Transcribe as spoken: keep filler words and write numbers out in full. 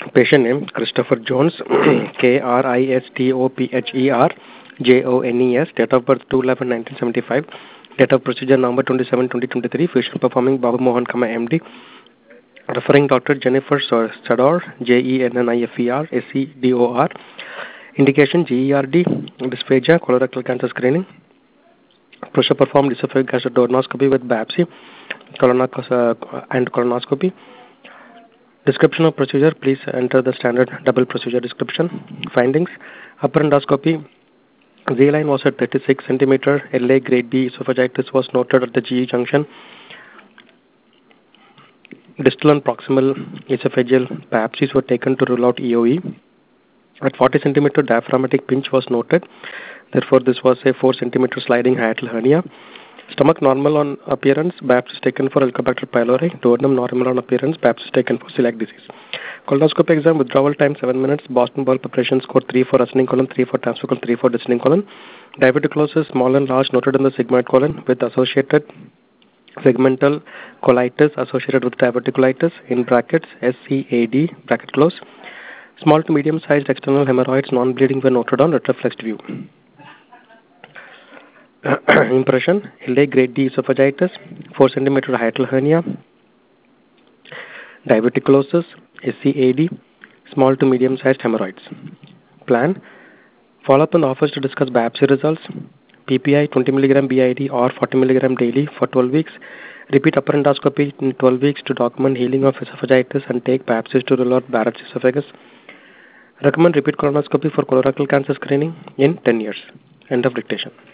Patient name Christopher Jones, K R I S T O P H E R J O N E S. Date of birth two eleven nineteen seventy-five. Date of procedure November twenty-seventh twenty twenty-three. Physician performing Babu Mohan, M D. Referring doctor Jennifer Sador, J E N N I F E R S E D O R. Indication G E R D, dysphagia, colorectal cancer screening. Procedure performed esophageal gastroduodenoscopy with biopsy colonosc- uh, and colonoscopy. Description of procedure, please enter the standard double procedure description. Findings, upper endoscopy, Z-line was at thirty-six centimeter, L A grade B esophagitis was noted at the G E junction. Distal and proximal esophageal biopsies were taken to rule out E O E. At forty centimeter, diaphragmatic pinch was noted. Therefore, this was a four centimeter sliding hiatal hernia. Stomach normal on appearance, biopsy taken for Helicobacter pylori. Duodenum normal on appearance, biopsy taken for celiac disease. Colonoscopy exam, withdrawal time seven minutes. Boston bowel preparation score three for ascending colon, three for transfocal, three for descending colon. Diverticulosis, small and large, noted in the sigmoid colon with associated segmental colitis associated with diverticulitis, in brackets S C A D, bracket close. Small to medium sized external hemorrhoids, non-bleeding were noted on retroflexed view. Impression, L A grade D esophagitis, four centimeter hiatal hernia, diverticulosis, S C A D, small to medium sized hemorrhoids. Plan, follow up in the office to discuss biopsy results. P P I twenty milligram B I D or forty milligram daily for twelve weeks. Repeat upper endoscopy in twelve weeks to document healing of esophagitis and take biopsies to rule out Barrett's esophagus. Recommend repeat colonoscopy for colorectal cancer screening in ten years. End of dictation.